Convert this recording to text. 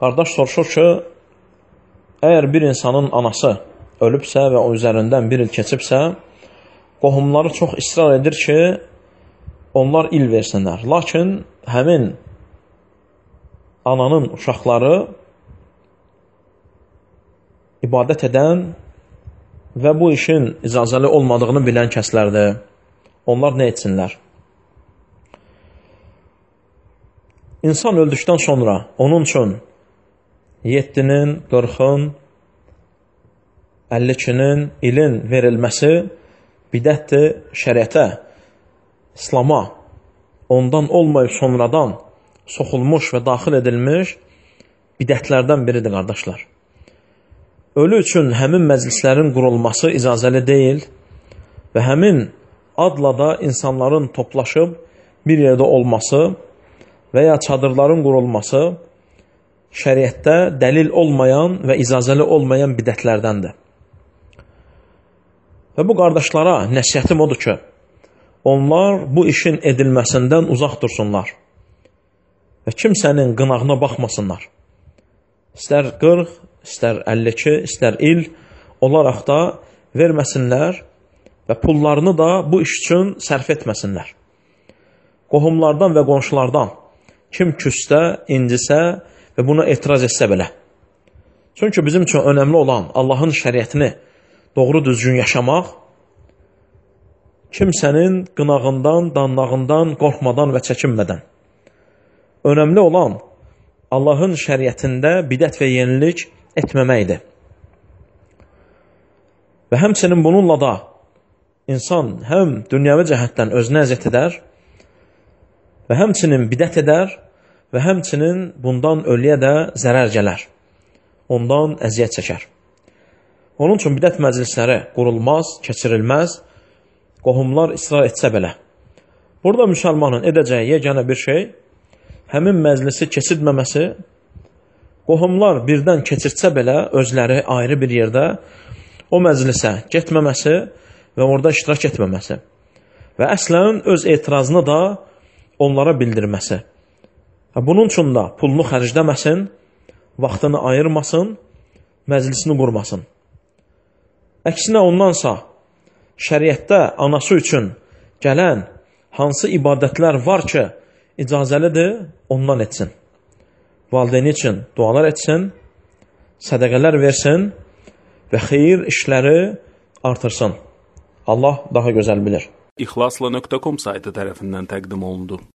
Qardaş soruşur ki, əgər bir insanın anası ölübsə və o üzərindən bir il keçibsə, qohumları çox israr edir ki, onlar il versinlər. Lakin həmin ananın uşaqları ibadət edən və bu işin icazəli olmadığını bilən kəslərdir. Onlar nə etsinlər? İnsan öldükdən sonra onun üçün 7-nin, 40-ın, 52-nin, ilin verilməsi bidətdir şəriətə, İslama, ondan olmayıb sonradan soxulmuş və daxil edilmiş bidətlərdən biridir, qardaşlar. Ölü üçün həmin məclislərin qurulması icazəli deyil və həmin adla da insanların toplaşıb bir yerdə olması və ya çadırların qurulması şəriətdə dəlil olmayan və icazəli olmayan bidətlərdəndir. Və bu qardaşlara nəsihətim odur ki, onlar bu işin edilməsindən uzaq dursunlar və kimsənin qınağına baxmasınlar. İstər 40, istər 52, istər il olaraq da verməsinlər və pullarını da bu iş üçün sərf etməsinlər. Qohumlardan və qonşulardan kim küsdə, incisə və buna etiraz etsə belə. Çünki bizim üçün önəmli olan Allahın şəriətini doğru düzgün yaşamaq, kimsənin qınağından, danlağından, qorxmadan və çəkinmədən. Önəmli olan Allahın şəriətində bidət və yenilik etməməkdir. Və həmçinin bununla da insan həm dünyəvi cəhətdən özünə əziyyət edər və həmçinin bidət edər və həmçinin bundan ölüyə də zərər gələr. Ondan əziyyət çəkər. Onun üçün bidət məclisləri qurulmaz, keçirilməz, qohumlar israr etsə belə. Burada müsəlmanın edəcəyi yeganə bir şey, həmin məclisi keçirməməsi, qohumlar birdən keçirtsə belə özləri ayrı bir yerdə o məclisə getməməsi və orada iştirak etməməsi və əslən öz etirazını da onlara bildirməsi. Bunun üçün də pulunu xərcləməsin, vaxtını ayırmasın, məclisini qurmasın. Əksinə ondansa, şəriətdə anası üçün gələn hansı ibadətlər var ki, icazəlidir, ondan etsin. Valideyni üçün dualar etsin, sədəqələr versin və xeyir işləri artırsın. Allah daha gözəl bilir. İxlasla.com saytı tərəfindən təqdim olundu.